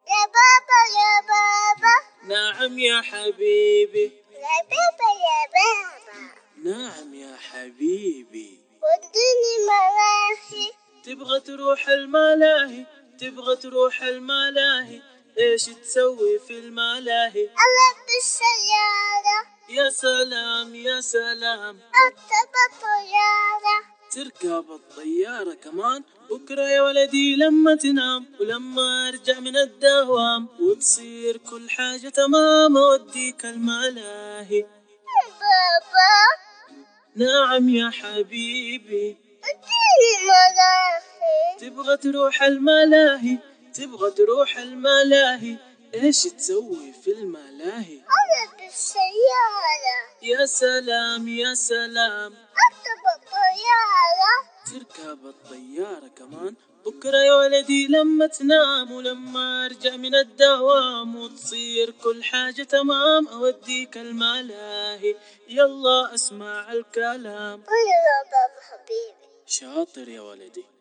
يا بابا يا بابا. نعم يا حبيبي. يا بابا يا بابا. نعم يا حبيبي. وديني ملاهي. تبغى تروح الملاهي، تبغى تروح الملاهي، ايش تسوي في الملاهي؟ ألعب بالسيارة. يا سلام يا سلام. أركب الطيارة. تركب الطيارة كمان؟ بكرة يا ولدي لما تنام ولما ارجع من الدوام وتصير كل حاجة تمام اوديك الملاهي. بابا. نعم يا حبيبي. وديني ملاهي. تبغى تروح الملاهي، تبغى تروح الملاهي، ايش تسوي في الملاهي؟ ألعب بالسيارة. يا سلام يا سلام. أركب الطيارة. تركب الطيارة كمان؟ بكرة يا ولدي لما تنام ولما ارجع من الدوام وتصير كل حاجة تمام اوديك الملاهي. يلا اسمع الكلام. يلا بابا حبيبي. شاطر يا ولدي.